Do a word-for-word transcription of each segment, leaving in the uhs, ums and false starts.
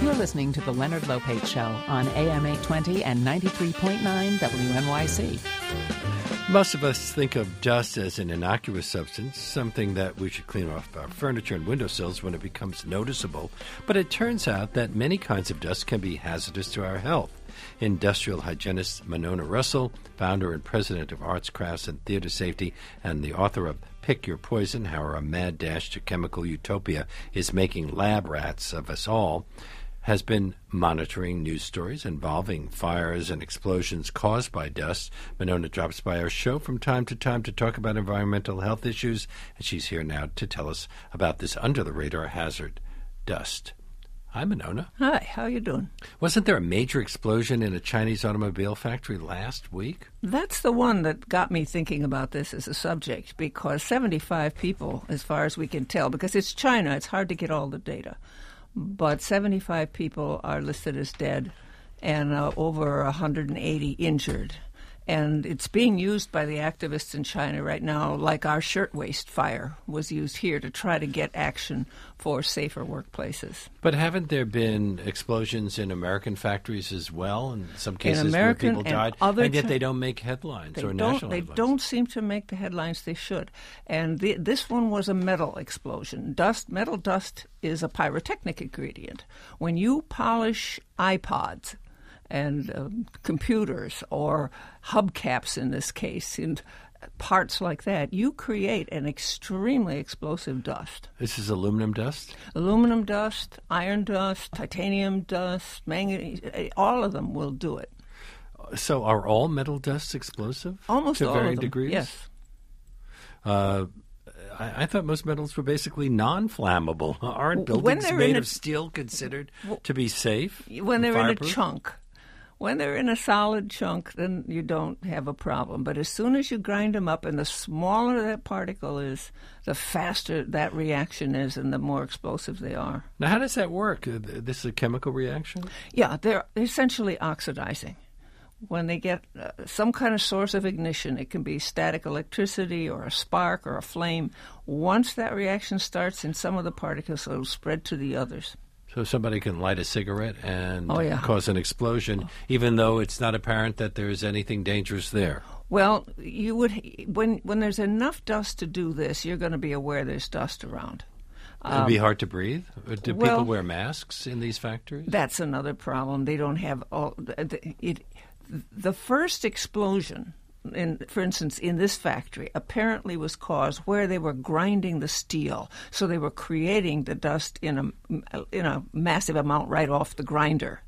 You're listening to The Leonard Lopate Show on A M eight twenty and ninety-three point nine W N Y C. Most of us think of dust as an innocuous substance, something that we should clean off our furniture and windowsills when it becomes noticeable. But it turns out that many kinds of dust can be hazardous to our health. Industrial hygienist Monona Russell, founder and president of Arts, Crafts, and Theater Safety, and the author of Pick Your Poison, How Our Mad Dash to Chemical Utopia is Making Lab Rats of Us All, has been monitoring news stories involving fires and explosions caused by dust. Monona drops by our show from time to time to talk about environmental health issues, and she's here now to tell us about this under-the-radar hazard, dust. Hi, Monona. Hi, how you doing? Wasn't there a major explosion in a Chinese automobile factory last week? That's the one that got me thinking about this as a subject, because seventy-five people, as far as we can tell, because it's China, it's hard to get all the data, but seventy-five people are listed as dead and uh, over one hundred eighty injured. And it's being used by the activists in China right now, like our shirtwaist fire was used here to try to get action for safer workplaces. But haven't there been explosions in American factories as well, in some cases in American where people died, and, and yet chi- they don't make headlines they or don't, national They headlines? don't seem to make the headlines they should. And the, this one was a metal explosion. Dust, metal dust is a pyrotechnic ingredient. When you polish iPods and uh, computers or hubcaps in this case, and parts like that, you create an extremely explosive dust. This is aluminum dust? Aluminum dust, iron dust, titanium dust, manganese, all of them will do it. So are all metal dusts explosive? Almost to all varying of them, degrees? yes. Uh, I, I thought most metals were basically non-flammable. Aren't When buildings they're made in a- of steel considered to be safe? When they're in a fireproof? chunk. When they're in a solid chunk, then you don't have a problem. But as soon as you grind them up, and the smaller that particle is, the faster that reaction is and the more explosive they are. Now, how does that work? Uh, th- This is a chemical reaction? Yeah, they're essentially oxidizing. When they get uh, some kind of source of ignition, it can be static electricity or a spark or a flame. Once that reaction starts in some of the particles, it'll spread to the others. So somebody can light a cigarette and Oh, yeah. cause an explosion, even though it's not apparent that there's anything dangerous there. Well, you would when when there's enough dust to do this, you're going to be aware there's dust around. It'd be hard to breathe. Uh, Do well- people wear masks in these factories? That's another problem. They don't have all the, it. The first explosion, in, for instance, in this factory, apparently was caused where they were grinding the steel. So they were creating the dust in a in a massive amount right off the grinder.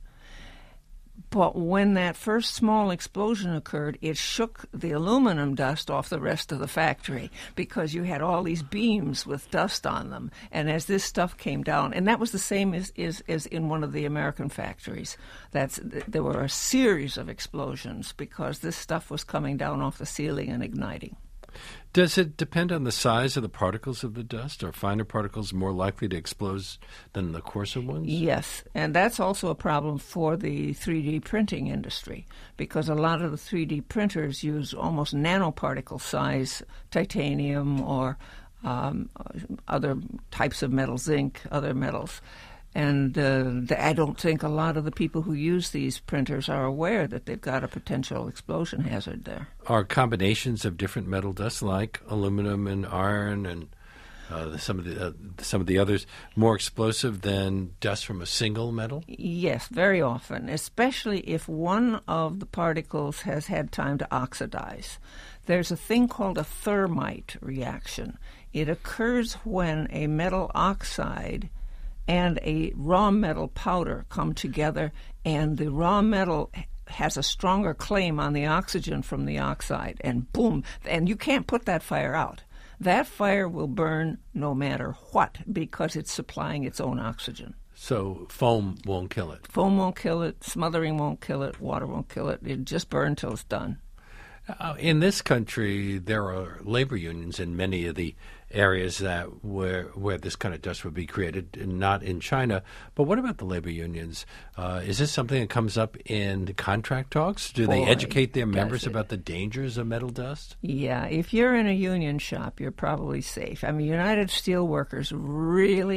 But when that first small explosion occurred, it shook the aluminum dust off the rest of the factory because you had all these beams with dust on them. And as this stuff came down, and that was the same as, as, as in one of the American factories, that's, there were a series of explosions because this stuff was coming down off the ceiling and igniting. Does it depend on the size of the particles of the dust? Are finer particles more likely to explode than the coarser ones? Yes, and that's also a problem for the three D printing industry because a lot of the three D printers use almost nanoparticle size titanium or um, other types of metal, zinc, other metals. And uh, the, I don't think a lot of the people who use these printers are aware that they've got a potential explosion hazard there. Are combinations of different metal dusts like aluminum and iron and uh, some of the uh, some of the others more explosive than dust from a single metal? Yes, very often, especially if one of the particles has had time to oxidize. There's a thing called a thermite reaction. It occurs when a metal oxide and a raw metal powder come together, and the raw metal has a stronger claim on the oxygen from the oxide, and boom, and you can't put that fire out. That fire will burn no matter what because it's supplying its own oxygen. So foam won't kill it? Foam won't kill it, smothering won't kill it, water won't kill it. It just burns till it's done. Uh, in this country, there are labor unions in many of the areas that where where this kind of dust would be created, and not in China. But what about the labor unions? Uh, is this something that comes up in the contract talks? Do they Boy, educate their members does it. about the dangers of metal dust? Yeah, if you're in a union shop, you're probably safe. I mean, United Steelworkers really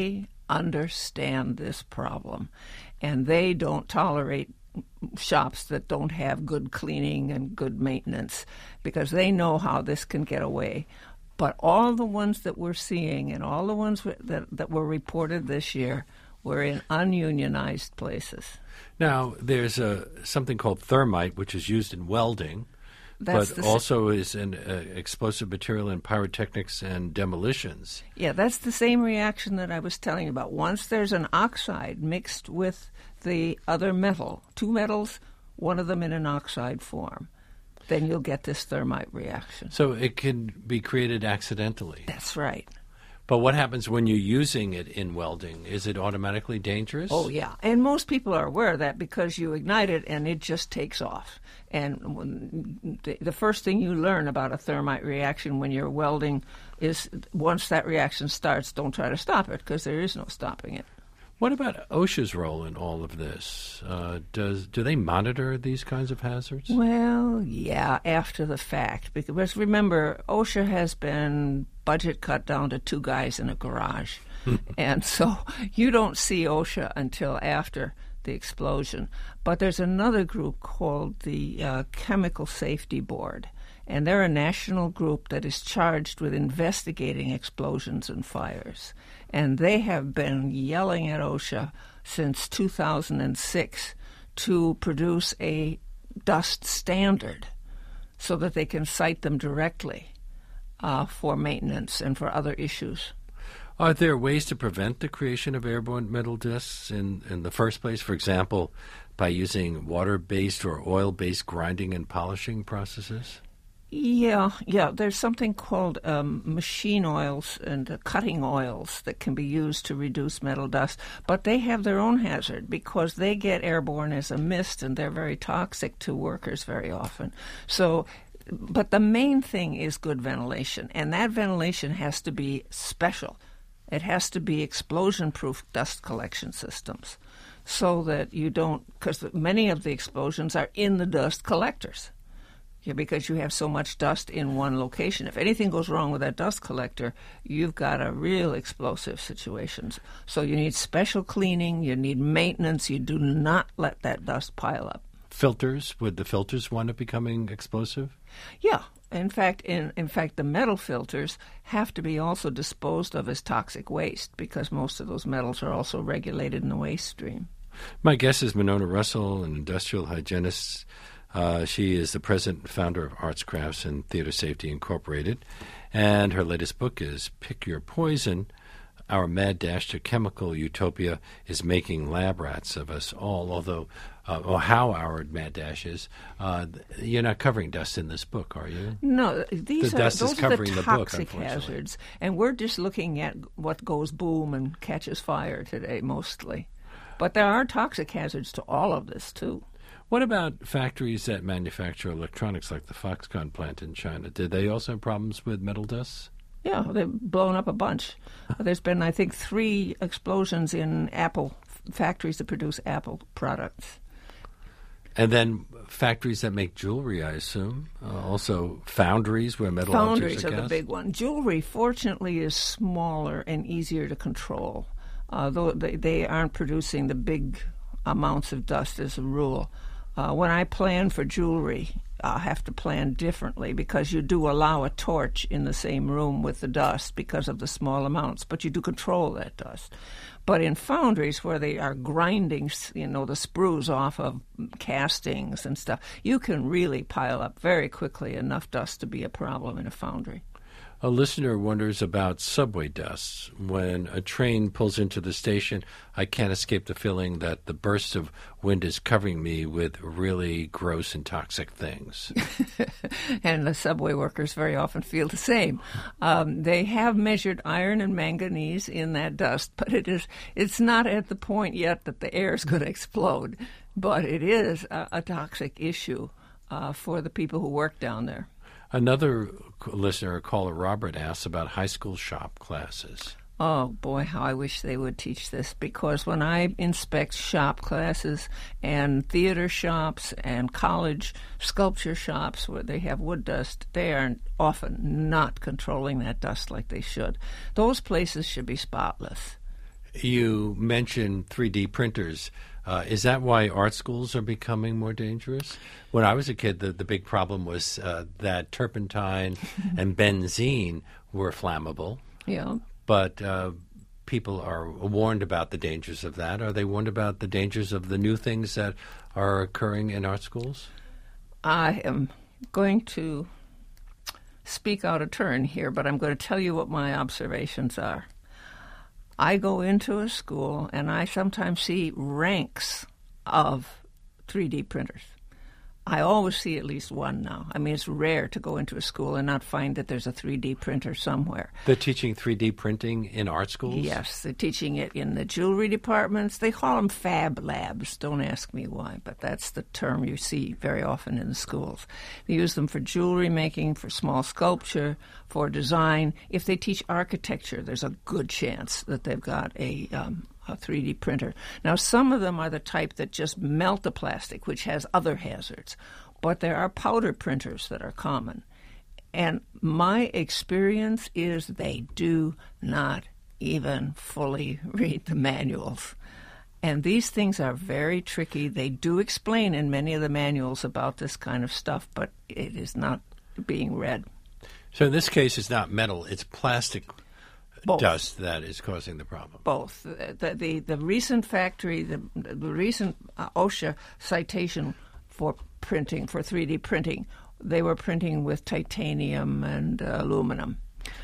understand this problem, and they don't tolerate shops that don't have good cleaning and good maintenance because they know how this can get away. But all the ones that we're seeing and all the ones that, that were reported this year were in ununionized places. Now, there's a, something called thermite, which is used in welding, That's but the, also is an uh, explosive material in pyrotechnics and demolitions. Yeah, that's the same reaction that I was telling you about. Once there's an oxide mixed with the other metal, two metals, one of them in an oxide form, then you'll get this thermite reaction. So it can be created accidentally. That's right. But what happens when you're using it in welding? Is it automatically dangerous? Oh, yeah. And most people are aware of that because you ignite it and it just takes off. And when the, the first thing you learn about a thermite reaction when you're welding is once that reaction starts, don't try to stop it because there is no stopping it. What about OSHA's role in all of this? Uh, does do they monitor these kinds of hazards? Well, yeah, after the fact. Because remember, OSHA has been budget cut down to two guys in a garage. And so you don't see OSHA until after the explosion. But there's another group called the uh, Chemical Safety Board. And they're a national group that is charged with investigating explosions and fires. And they have been yelling at OSHA since two thousand six to produce a dust standard so that they can cite them directly uh, for maintenance and for other issues. Are there ways to prevent the creation of airborne metal disks in, in the first place? For example, by using water-based or oil-based grinding and polishing processes? Yeah, yeah. There's something called um, machine oils and uh, cutting oils that can be used to reduce metal dust, but they have their own hazard because they get airborne as a mist and they're very toxic to workers very often. So, but the main thing is good ventilation, and that ventilation has to be special. It has to be explosion-proof dust collection systems so that you don't, because many of the explosions are in the dust collectors. Yeah, because you have so much dust in one location. If anything goes wrong with that dust collector, you've got a real explosive situation. So you need special cleaning, you need maintenance, you do not let that dust pile up. Filters, would the filters wind up becoming explosive? Yeah. In fact, in, in fact, the metal filters have to be also disposed of as toxic waste because most of those metals are also regulated in the waste stream. My guest is Monona Russell, an industrial hygienist. Uh, she is the president and founder of Arts, Crafts, and Theater Safety Incorporated, and her latest book is Pick Your Poison. Our mad dash to chemical utopia is making lab rats of us all, although, uh, or how our mad dash is. Uh, you're not covering dust in this book, are you? No, these the are, dust those is covering are the the book, toxic hazards, and we're just looking at what goes boom and catches fire today, mostly. But there are toxic hazards to all of this, too. What about factories that manufacture electronics like the Foxconn plant in China? Did they also have problems with metal dust? Yeah, they've blown up a bunch. There's been, I think, three explosions in Apple factories that produce Apple products. And then factories that make jewelry, I assume. Uh, also foundries where metal Foundries objects are are the cast. big one. Jewelry, fortunately, is smaller and easier to control. Uh, though they, they aren't producing the big amounts of dust as a rule. Uh, when I plan for jewelry, I have to plan differently because you do allow a torch in the same room with the dust because of the small amounts, but you do control that dust. But in foundries where they are grinding, you know, the sprues off of castings and stuff, you can really pile up very quickly enough dust to be a problem in a foundry. A listener wonders about subway dust. When a train pulls into the station, I can't escape the feeling that the burst of wind is covering me with really gross and toxic things. And the subway workers very often feel the same. Um, they have measured iron and manganese in that dust, but it is it's not at the point yet that the air is going to explode. But it is a, a toxic issue uh, for the people who work down there. Another listener, caller Robert, asks about high school shop classes. Oh, boy, how I wish they would teach this, because when I inspect shop classes and theater shops and college sculpture shops where they have wood dust, they are often not controlling that dust like they should. Those places should be spotless. You mentioned three D printers. Uh, is that why art schools are becoming more dangerous? When I was a kid, the, the big problem was uh, that turpentine and benzene were flammable. Yeah. But uh, people are warned about the dangers of that. Are they warned about the dangers of the new things that are occurring in art schools? I am going to speak out of turn here, but I'm going to tell you what my observations are. I go into a school and I sometimes see ranks of three D printers. I always see at least one now. I mean, it's rare to go into a school and not find that there's a three D printer somewhere. They're teaching three D printing in art schools? Yes, they're teaching it in the jewelry departments. They call them fab labs. Don't ask me why, but that's the term you see very often in the schools. They use them for jewelry making, for small sculpture, for design. If they teach architecture, there's a good chance that they've got a um, a three D printer. Now, some of them are the type that just melt the plastic, which has other hazards. But there are powder printers that are common. And my experience is they do not even fully read the manuals. And these things are very tricky. They do explain in many of the manuals about this kind of stuff, but it is not being read. So in this case, it's not metal, it's plastic Both. dust that is causing the problem. Both. The, the, the recent factory, the, the recent uh, OSHA citation for printing, for three D printing, they were printing with titanium and uh, aluminum.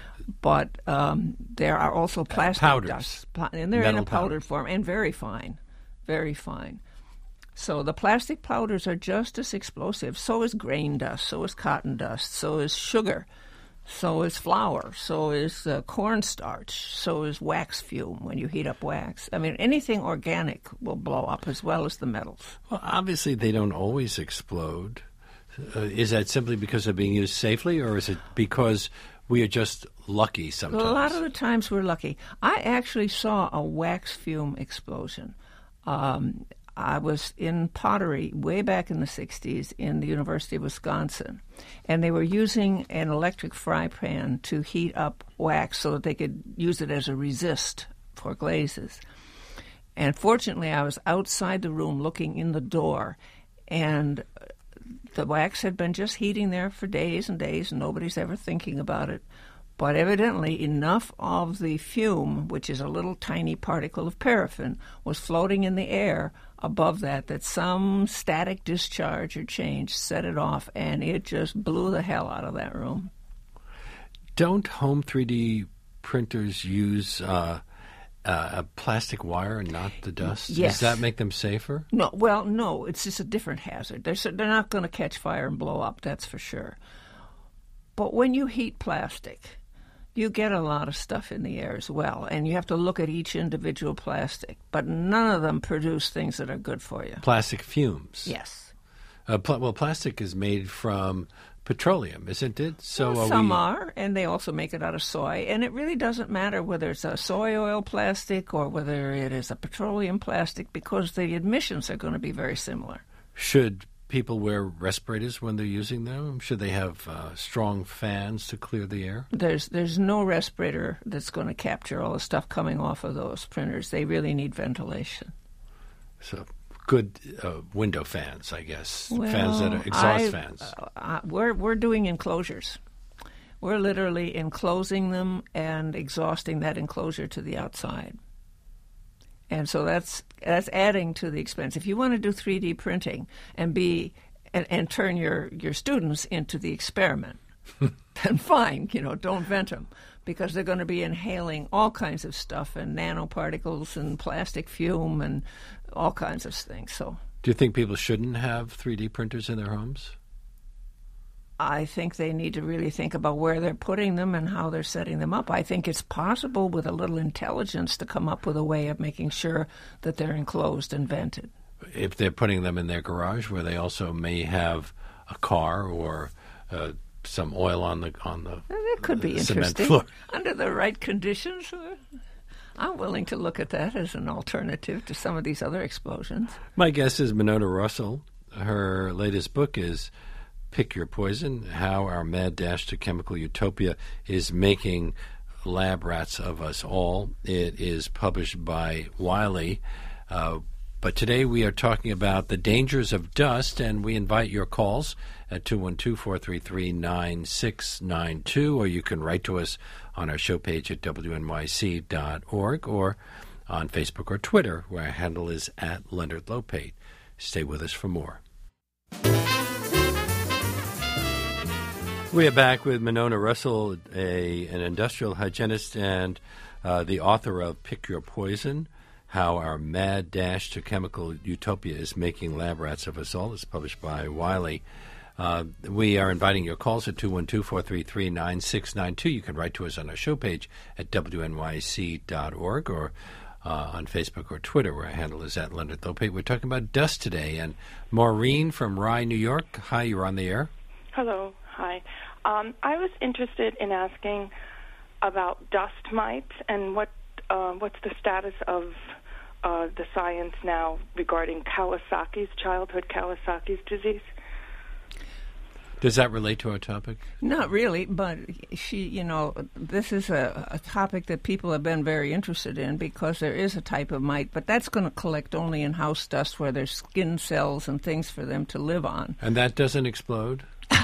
But um, there are also plastic powders. dust, and they're Metal in a powdered powders. form, and very fine, very fine. So the plastic powders are just as explosive. So is grain dust, so is cotton dust, so is sugar. So is flour, so is uh, cornstarch, so is wax fume when you heat up wax. I mean, anything organic will blow up as well as the metals. Well, obviously they don't always explode. Uh, is that simply because they're being used safely, or is it because we are just lucky sometimes? A lot of the times we're lucky. I actually saw a wax fume explosion. Um, I was in pottery way back in the sixties in the University of Wisconsin, and they were using an electric fry pan to heat up wax so that they could use it as a resist for glazes. And fortunately, I was outside the room looking in the door, and the wax had been just heating there for days and days, and nobody's ever thinking about it. But evidently enough of the fume, which is a little tiny particle of paraffin, was floating in the air above that, that some static discharge or change set it off, and it just blew the hell out of that room. Don't home three D printers use uh, uh, a plastic wire and not the dust? Yes. Does that make them safer? No, well, no, it's just a different hazard. They're, they're not going to catch fire and blow up, that's for sure. But when you heat plastic, you get a lot of stuff in the air as well, and you have to look at each individual plastic. But none of them produce things that are good for you. Plastic fumes? Yes. Uh, pl- well, plastic is made from petroleum, isn't it? So Well, are some we... are, and they also make it out of soy. And it really doesn't matter whether it's a soy oil plastic or whether it is a petroleum plastic, because the emissions are going to be very similar. Should people wear respirators when they're using them? Should they have uh, strong fans to clear the air? There's there's no respirator that's going to capture all the stuff coming off of those printers. They really need ventilation. So good uh, window fans, I guess. Well, fans that are exhaust I- fans. Uh, uh, we're we're doing enclosures. We're literally enclosing them and exhausting that enclosure to the outside. And so that's that's adding to the expense. If you want to do three D printing and be and, and turn your, your students into the experiment, then fine, you know, don't vent them, because they're going to be inhaling all kinds of stuff and nanoparticles and plastic fume and all kinds of things. So Do you think people shouldn't have three D printers in their homes? I think they need to really think about where they're putting them and how they're setting them up. I think it's possible with a little intelligence to come up with a way of making sure that they're enclosed and vented. If they're putting them in their garage, where they also may have a car or uh, some oil on the on the That could be uh, cement interesting. floor. Under the right conditions, uh, I'm willing to look at that as an alternative to some of these other explosions. My guest is Monona Russell. Her latest book is Pick Your Poison, How Our Mad Dash to Chemical Utopia is Making Lab Rats of Us All. It is published by Wiley. Uh, but today we are talking about the dangers of dust, and we invite your calls at two one two, four three three, nine six nine two, or you can write to us on our show page at W N Y C dot org or on Facebook or Twitter, where our handle is at Leonard Lopate. Stay with us for more. We are back with Monona Russell, a an industrial hygienist and uh, the author of Pick Your Poison, How Our Mad Dash to Chemical Utopia is Making Lab Rats of Us All. It's published by Wiley. Uh, we are inviting your calls at two one two, four three three, nine six nine two. You can write to us on our show page at W N Y C dot org or uh, on Facebook or Twitter, where our handle is at Leonard Lopate. We're talking about dust today. And Maureen from Rye, New York. Hi, you're on the air. Hello. Hi. Um, I was interested in asking about dust mites and what uh, what's the status of uh, the science now regarding Kawasaki's, childhood Kawasaki's disease. Does that relate to our topic? Not really, but she, you know, this is a, a topic that people have been very interested in because there is a type of mite, but that's going to collect only in house dust where there's skin cells and things for them to live on. And that doesn't explode?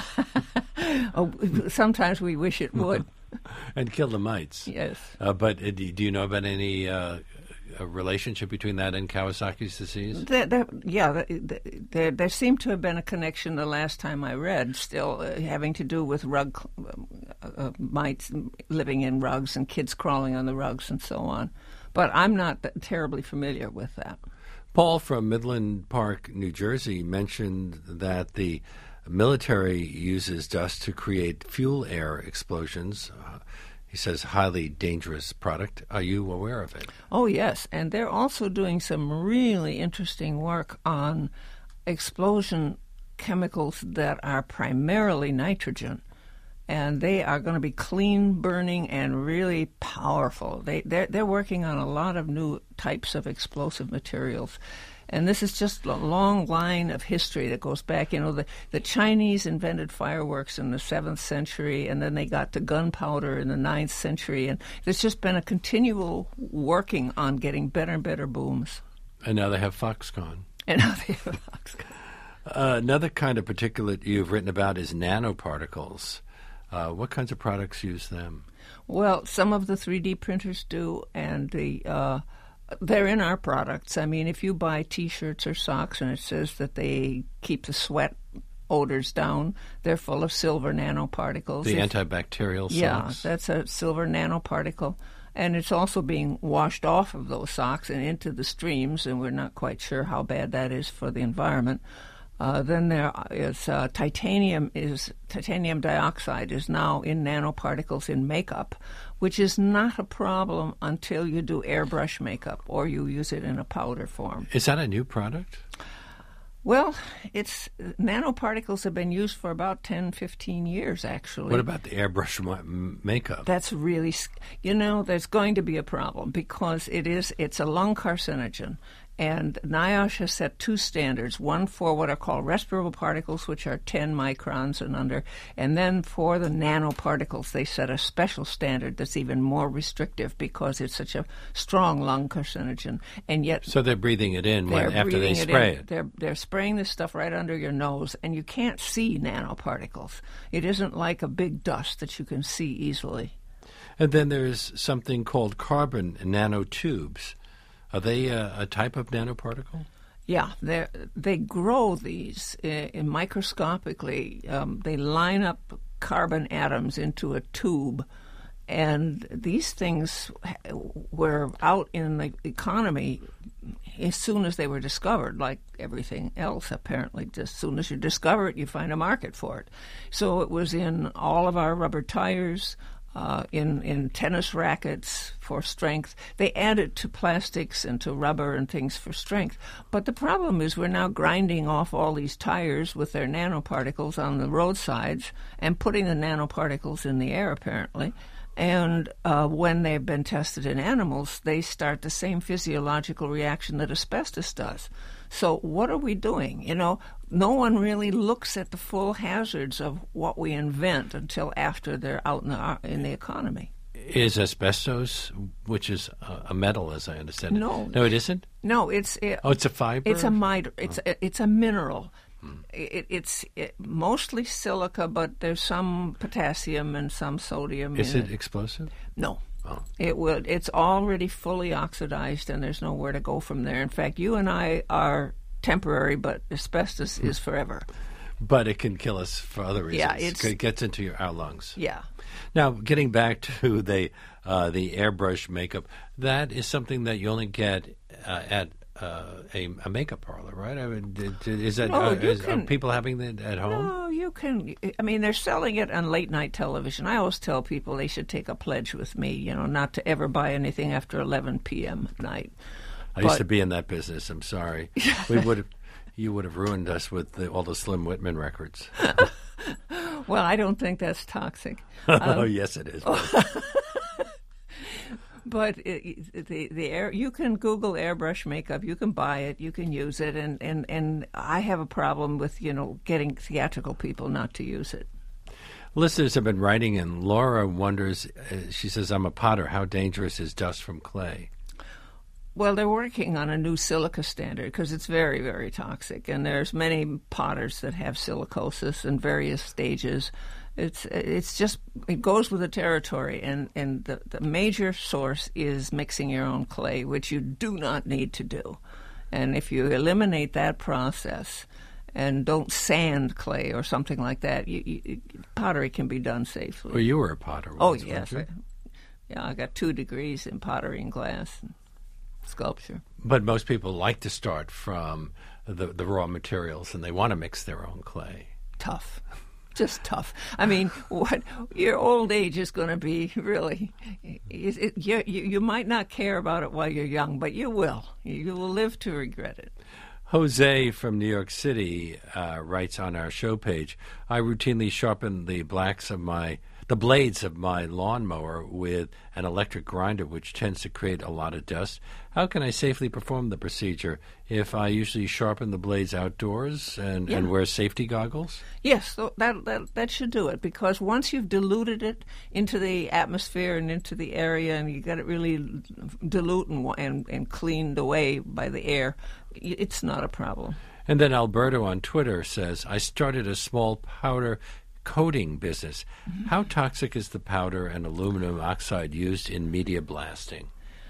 Oh, sometimes we wish it would. And kill the mites. Yes. Uh, but uh, do you know about any uh, a relationship between that and Kawasaki's disease? There, there, yeah, there, there seemed to have been a connection the last time I read, still uh, having to do with rug uh, uh, mites living in rugs and kids crawling on the rugs and so on. But I'm not that terribly familiar with that. Paul from Midland Park, New Jersey, mentioned that the military uses dust to create fuel air explosions. Uh, he says highly dangerous product. Are you aware of it? Oh, yes. And they're also doing some really interesting work on explosion chemicals that are primarily nitrogen. And they are going to be clean burning and really powerful. They, they're, they're working on a lot of new types of explosive materials. And this is just a long line of history that goes back. You know, the, the Chinese invented fireworks in the seventh century, and then they got to gunpowder in the ninth century. And there's just been a continual working on getting better and better booms. And now they have Foxconn. And now they have Foxconn. Uh, another kind of particulate you've written about is nanoparticles. Uh, what kinds of products use them? Well, some of the three D printers do, and the uh, they're in our products. I mean, if you buy T-shirts or socks and it says that they keep the sweat odors down, they're full of silver nanoparticles. The if, antibacterial socks? Yeah, that's a silver nanoparticle. And it's also being washed off of those socks and into the streams, and we're not quite sure how bad that is for the environment. Uh, then there is uh, titanium is titanium dioxide is now in nanoparticles in makeup, which is not a problem until you do airbrush makeup or you use it in a powder form. Is that a new product? Well, it's nanoparticles have been used for about ten, fifteen years, actually. What about the airbrush m- makeup? That's really, you know, there's going to be a problem because it is it's a lung carcinogen. And NIOSH has set two standards, one for what are called respirable particles, which are ten microns and under, and then for the nanoparticles, they set a special standard that's even more restrictive because it's such a strong lung carcinogen. And yet, so they're breathing it in when, after they spray it. it. They're, they're spraying this stuff right under your nose, and you can't see nanoparticles. It isn't like a big dust that you can see easily. And then there's something called carbon nanotubes. Are they a, a type of nanoparticle? Yeah, they they grow these uh, microscopically. Um, they line up carbon atoms into a tube, and these things were out in the economy as soon as they were discovered, like everything else, apparently. Just as soon as you discover it, you find a market for it. So it was in all of our rubber tires, Uh, in, in tennis rackets for strength. They add it to plastics and to rubber and things for strength. But the problem is we're now grinding off all these tires with their nanoparticles on the roadsides and putting the nanoparticles in the air, apparently. And uh, when they've been tested in animals, they start the same physiological reaction that asbestos does. So what are we doing? You know, no one really looks at the full hazards of what we invent until after they're out in the, in the economy. is asbestos, which is a, a metal, as I understand it. No. No, it isn't? No, it's... It, oh, it's a fiber? It's a, mit- it's oh. a, it's a mineral. Hmm. It, it's it, mostly silica, but there's some potassium and some sodium Is in it, it explosive? No. Oh. It will. It's already fully oxidized, and there's nowhere to go from there. In fact, you and I are temporary, but asbestos is forever. But it can kill us for other reasons. Yeah, it's, it gets into your, our lungs. Yeah. Now, getting back to the uh, the airbrush makeup, that is something that you only get uh, at uh, a, a makeup parlor, right? I mean, is that no, uh, is, can, are people having it at home? No, you can. I mean, they're selling it on late night television. I always tell people they should take a pledge with me, you know, not to ever buy anything after eleven p.m. at night. I but, used to be in that business. I'm sorry. we would have. You would have ruined us with the, all the Slim Whitman records. Well, I don't think that's toxic. Um, Um, oh, yes, it is. But it, the the air, you can Google airbrush makeup. You can buy it. You can use it. And, and, and I have a problem with, you know, getting theatrical people not to use it. Listeners have been writing, and Laura wonders, uh, she says, I'm a potter. How dangerous is dust from clay? Well, they're working on a new silica standard because it's very, very toxic. And there's many potters that have silicosis in various stages. It's it's just, it goes with the territory. And, and the, the major source is mixing your own clay, which you do not need to do. And if you eliminate that process and don't sand clay or something like that, you, you, pottery can be done safely. Well, you were a potter once, Oh, weren't yes. you? I, yeah, I got two degrees in pottery and glass. And sculpture. But most people like to start from the, the raw materials, and they want to mix their own clay. Tough. Just tough. I mean, what your old age is going to be, really. It, it, you, you, you might not care about it while you're young, but you will. You will live to regret it. Jose from New York City uh, writes on our show page, I routinely sharpen the blacks of my the blades of my lawnmower with an electric grinder, which tends to create a lot of dust. How can I safely perform the procedure if I usually sharpen the blades outdoors and, yeah. and wear safety goggles? Yes, that, that that should do it, because once you've diluted it into the atmosphere and into the area, and you got it really dilute and, and, and cleaned away by the air, it's not a problem. And then Alberto on Twitter says, I started a small powder coating business. Mm-hmm. How toxic is the powder and aluminum oxide used in media blasting?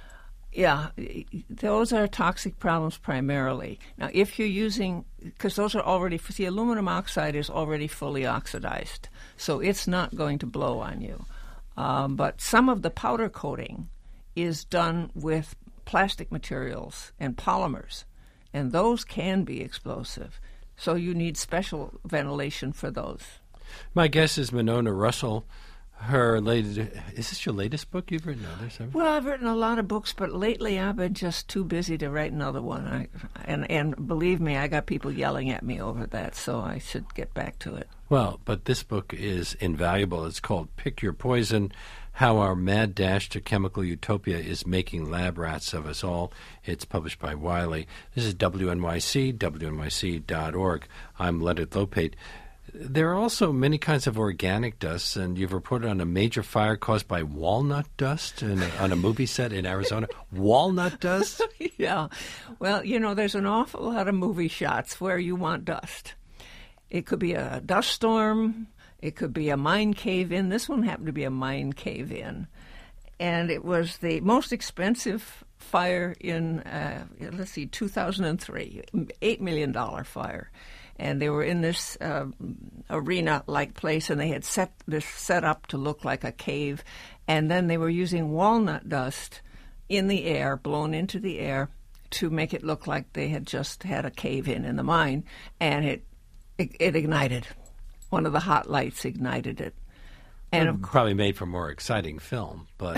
Yeah, those are toxic problems primarily. Now, if you're using, because those are already, see, aluminum oxide is already fully oxidized, so it's not going to blow on you. Um, but some of the powder coating is done with plastic materials and polymers, and those can be explosive. So you need special ventilation for those. My guest is Monona Russell. Her latest, is this your latest book you've written? Others? Well, I've written a lot of books, but lately I've been just too busy to write another one. I, and, and believe me, I got people yelling at me over that, so I should get back to it. Well, but this book is invaluable. It's called Pick Your Poison, How Our Mad Dash to Chemical Utopia is Making Lab Rats of Us All. It's published by Wiley. This is W N Y C, W N Y C dot org. I'm Leonard Lopate. There are also many kinds of organic dusts, and you've reported on a major fire caused by walnut dust in a, on a movie set in Arizona. Walnut dust? Yeah. Well, you know, there's an awful lot of movie shots where you want dust. It could be a dust storm. It could be a mine cave-in. This one happened to be a mine cave-in. And it was the most expensive fire in, uh, let's see, two thousand three, eight million dollars fire. And they were in this uh, arena-like place, and they had set this set up to look like a cave. And then they were using walnut dust in the air, blown into the air, to make it look like they had just had a cave-in in the mine. And it, it, it ignited. One of the hot lights ignited it. And of probably made for more exciting film, but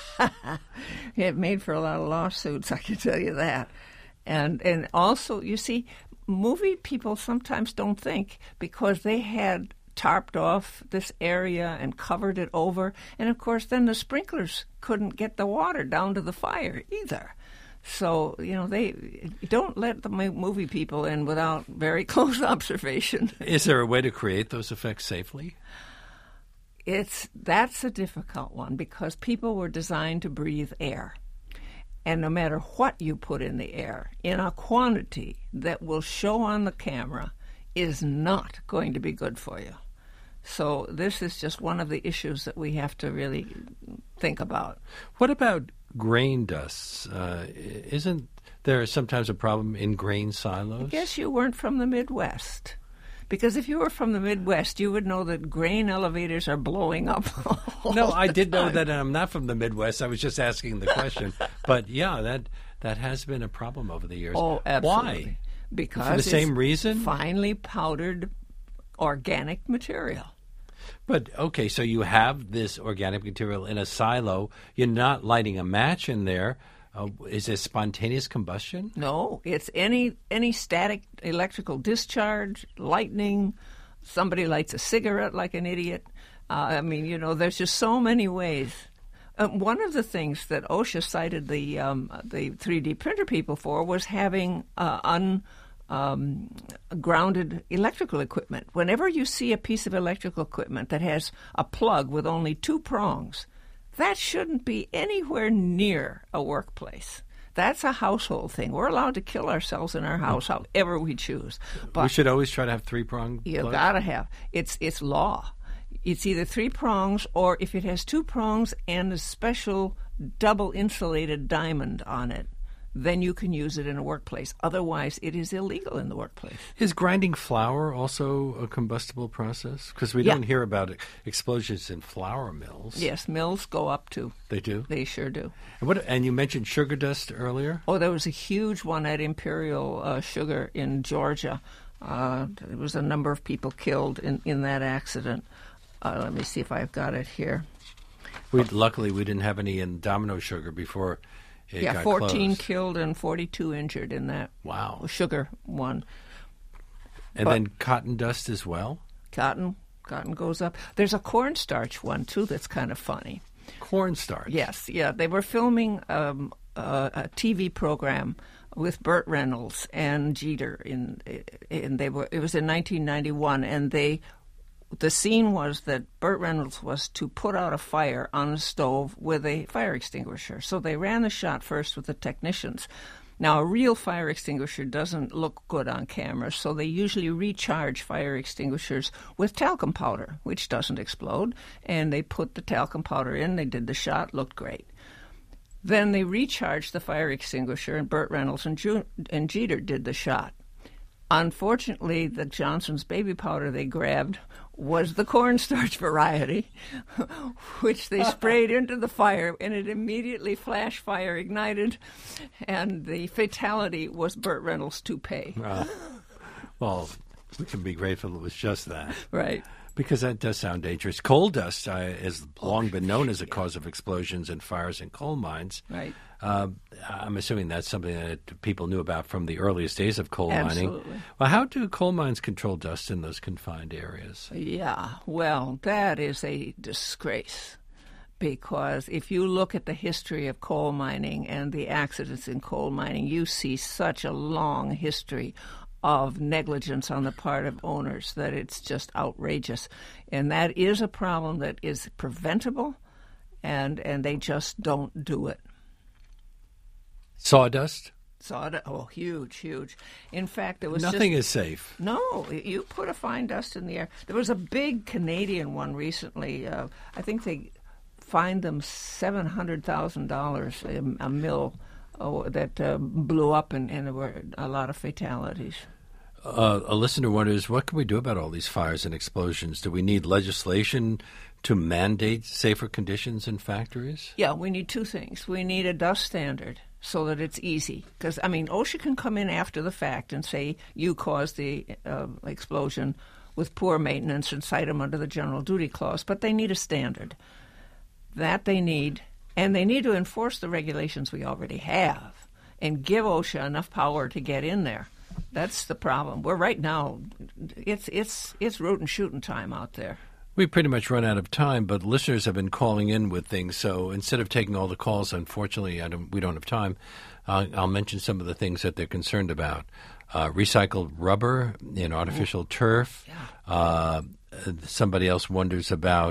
it made for a lot of lawsuits, I can tell you that. And and also, you see, movie people sometimes don't think, because they had tarped off this area and covered it over, and of course then the sprinklers couldn't get the water down to the fire either. So, you know, they don't let the movie people in without very close observation. Is there a way to create those effects safely? It's that's a difficult one because people were designed to breathe air. And no matter what you put in the air, in a quantity that will show on the camera, is not going to be good for you. So this is just one of the issues that we have to really think about. What about grain dusts? Uh, isn't there sometimes a problem in grain silos? I guess you weren't from the Midwest. Because if you were from the Midwest, you would know that grain elevators are blowing up. No, I did know that, and I'm not from the Midwest. I was just asking the question. But, yeah, that that has been a problem over the years. Oh, absolutely. Why? Because For the same it's reason? finely powdered organic material. But, okay, so you have this organic material in a silo. You're not lighting a match in there. Uh, is it spontaneous combustion? No, it's any any static electrical discharge, lightning, somebody lights a cigarette like an idiot. Uh, I mean, you know, there's just so many ways. Uh, one of the things that OSHA cited the um, the three D printer people for was having uh, un um, grounded electrical equipment. Whenever you see a piece of electrical equipment that has a plug with only two prongs, that shouldn't be anywhere near a workplace. That's a household thing. We're allowed to kill ourselves in our house however we choose. But we should always try to have three-pronged you plugs? got to have. It's it's law. It's either three prongs or if it has two prongs and a special double insulated diamond on it, then you can use it in a workplace. Otherwise, it is illegal in the workplace. Is grinding flour also a combustible process? Because we Yeah. don't hear about explosions in flour mills. Yes, mills go up too. They do? They sure do. And, what, and you mentioned sugar dust earlier? Oh, there was a huge one at Imperial uh, Sugar in Georgia. Uh, there was a number of people killed in, in that accident. Uh, let me see if I've got it here. We Luckily, we didn't have any in Domino Sugar before it yeah, got fourteen closed. killed and forty-two injured in that Wow. sugar one. And But- then cotton dust as well? Cotton, cotton goes up. There's a cornstarch one, too, that's kind of funny. Cornstarch? Yes, yeah. They were filming um, a, a T V program with Burt Reynolds and Jeter, in, and they were. It was in nineteen ninety-one, and they... The scene was that Burt Reynolds was to put out a fire on a stove with a fire extinguisher. So they ran the shot first with the technicians. Now, a real fire extinguisher doesn't look good on camera, so they usually recharge fire extinguishers with talcum powder, which doesn't explode. And they put the talcum powder in, they did the shot, looked great. Then they recharged the fire extinguisher, and Burt Reynolds and, Ju- and Jeter did the shot. Unfortunately, the Johnson's baby powder they grabbed was the cornstarch variety, which they sprayed into the fire, and it immediately flash fire ignited, and the fatality was Burt Reynolds' toupee. Uh, well, we can be grateful it was just that. Right. Because that does sound dangerous. Coal dust uh, has long been known as a cause of explosions and fires in coal mines. Right. Uh, I'm assuming that's something that people knew about from the earliest days of coal Absolutely. mining. Well, how do coal mines control dust in those confined areas? Yeah, well, that is a disgrace. Because if you look at the history of coal mining and the accidents in coal mining, you see such a long history of negligence on the part of owners that it's just outrageous. And that is a problem that is preventable, and, and they just don't do it. Sawdust? Sawdust, oh, huge, huge. In fact, there was Nothing just, is safe. No, you put a fine dust in the air. There was a big Canadian one recently. Uh, I think they fined them seven hundred thousand dollars, a, a mill oh, that uh, blew up, and, and there were a lot of fatalities. Uh, a listener wonders, what can we do about all these fires and explosions? Do we need legislation to mandate safer conditions in factories? Yeah, we need two things. We need a dust standard so that it's easy. Because, I mean, OSHA can come in after the fact and say you caused the uh, explosion with poor maintenance and cite them under the general duty clause, but they need a standard. That they need, and they need to enforce the regulations we already have and give OSHA enough power to get in there. That's the problem. We're right now, it's it's it's rootin' shooting time out there. We pretty much run out of time, but listeners have been calling in with things. So instead of taking all the calls, unfortunately, I don't, we don't have time. Uh, I'll mention some of the things that they're concerned about. Uh, recycled rubber in artificial turf. Yeah. Uh, somebody else wonders about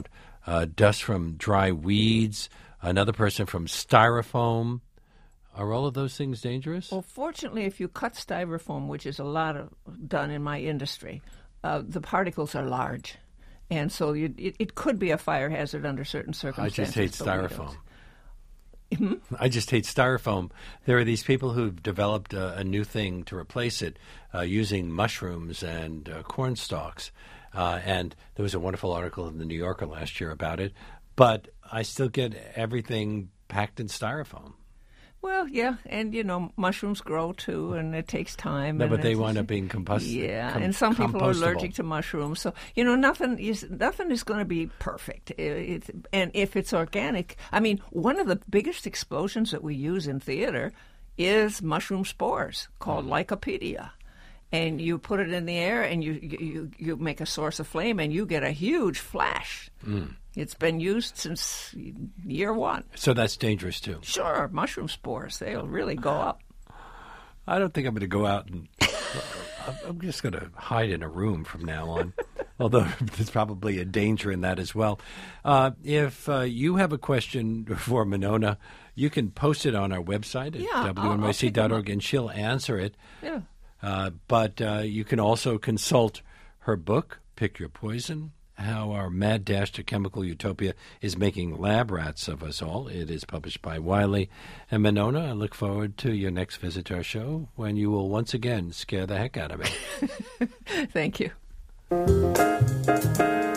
uh, dust from dry weeds, another person from styrofoam. Are all of those things dangerous? Well, fortunately, if you cut styrofoam, which is a lot of, done in my industry, uh, the particles are large. And so you, it, it could be a fire hazard under certain circumstances. I just hate styrofoam. Mm-hmm. I just hate styrofoam. There are these people who've developed a, a new thing to replace it uh, using mushrooms and uh, corn stalks. Uh, and there was a wonderful article in the New Yorker last year about it. But I still get everything packed in styrofoam. Well, yeah, and, you know, mushrooms grow, too, and it takes time. No, and but they wind up being compost- Yeah, com- and some people are compostable. allergic to mushrooms. So, you know, nothing is nothing is going to be perfect. It, it, and if it's organic, I mean, one of the biggest explosions that we use in theater is mushroom spores called mm. Lycopodium. And you put it in the air, and you, you, you make a source of flame, and you get a huge flash. Mm. It's been used since year one. So that's dangerous, too. Sure, mushroom spores, they'll really go up. I don't think I'm going to go out and... I'm just going to hide in a room from now on, although there's probably a danger in that as well. Uh, if uh, you have a question for Monona, you can post it on our website at yeah, W N Y C dot org, and she'll answer it. Yeah. Uh, but uh, you can also consult her book, Pick Your Poison, How Our Mad Dash to Chemical Utopia is Making Lab Rats of Us All. It is published by Wiley. And Monona, I look forward to your next visit to our show when you will once again scare the heck out of me. Thank you.